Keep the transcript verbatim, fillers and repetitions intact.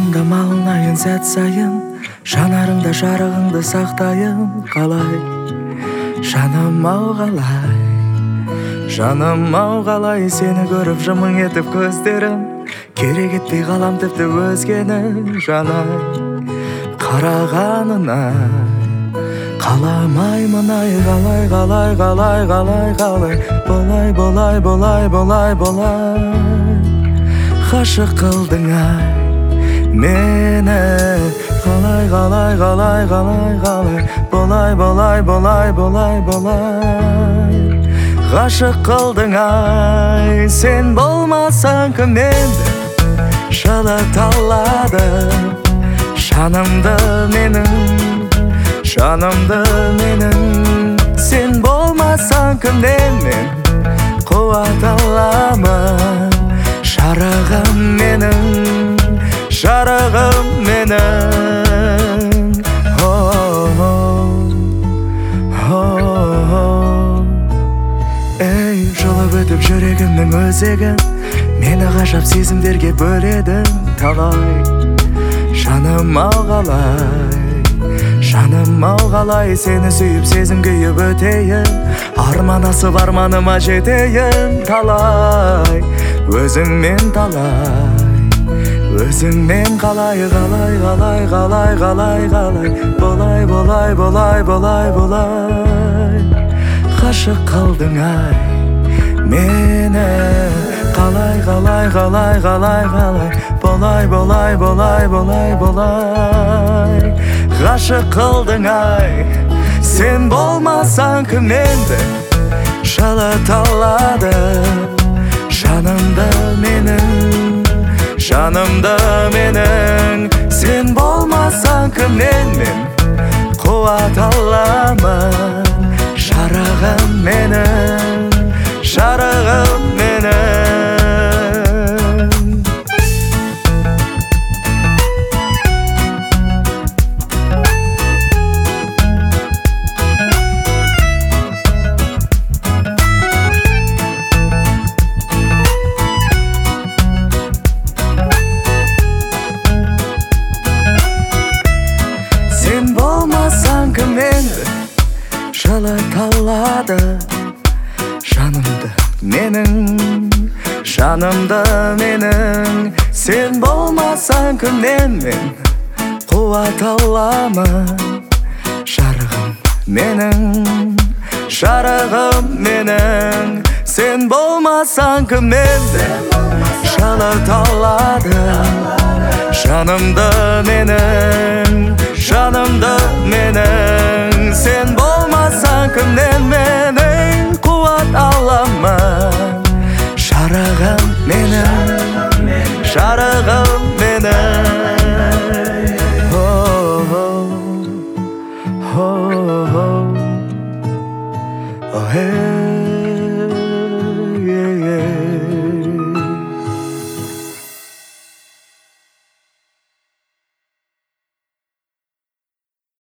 жаныңда малынайын сәт сайын, жанарыңда жарығыңды сақтайын. Қалай, жаным ау қалай, жаным ау қалай, сені көріп жымың етіп көздерім, керек етпей қалам тіпті өзгені. Жанай қарағанына қаламаймын ай, қалай қалай қалай қалай қалай, болай болай болай болай болай, ғашық қылдың ай мені. Қалай қалай қалай қалай қалай, болай болай болай болай болай, ғашық қылдың ай. Сен болмасаң кім енді жылыта алады жанымды менің, жанымды менің. Сен болмасаң кімнен мен қуат аламын, жарығым менің, жарығым менің. Ей, жылып өтіп жүрегімнің өзегін, мені ғажап сезімдерге бөледің. Талай жаным ау қалай, жаным ау қалай, сені сүйіп сезім күйіп өтейін, арман асып арманыма жетейін. Талай өзіңмен, талай өзіңмен, қалай қалай қалай қалай қалай қалай, болай болай болай болай болай, ғашық қылдың ай мені. Қалай қалай қалай қалай қалай, болай болай болай болай болай, ғашық қылдың ай. Сен болмасаң кім енді жылыта алады жанымды менің, жанымды менің. Сен болмасаң кімнен мен қуат аламын, жарығым менің, жарығым менің. Сен болмасаң кім енді жылыта алады жанымды менің, жанымды менің. Сен болмасаң кімнен мен қуат аламын, жарығым менің, жарығым менің. Сен болмасаң кімнен жылыта алады жанымды менің, жанымды менің. Сен болмасаң кімнен менің қуат аламын, жарығым менің, жарығым менің. Oh, oh, oh, oh, oh, hey.